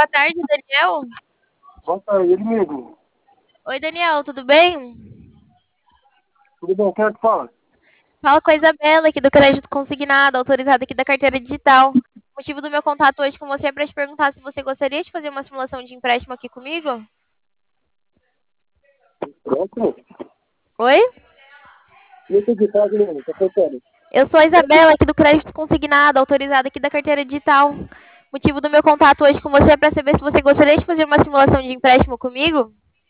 Boa tarde, Daniel. Boa tarde, ele mesmo. Oi, Daniel, tudo bem? Tudo bom? Quem é que fala? Fala com a Isabela aqui do Crédito Consignado, autorizada aqui da carteira digital. O motivo do meu contato hoje com você é para te perguntar se você gostaria de fazer uma simulação de empréstimo aqui comigo? Pronto? Oi? E esse de fala mesmo, tá contando? Eu sou a Isabela aqui do Crédito Consignado, autorizada aqui da carteira digital. O motivo do meu contato hoje com você é para saber se você gostaria de fazer uma simulação de empréstimo comigo?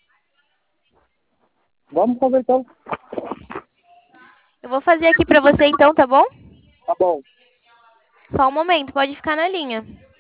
Vamos fazer então. Eu vou fazer aqui para você então, tá bom? Tá bom. Só um momento, pode ficar na linha.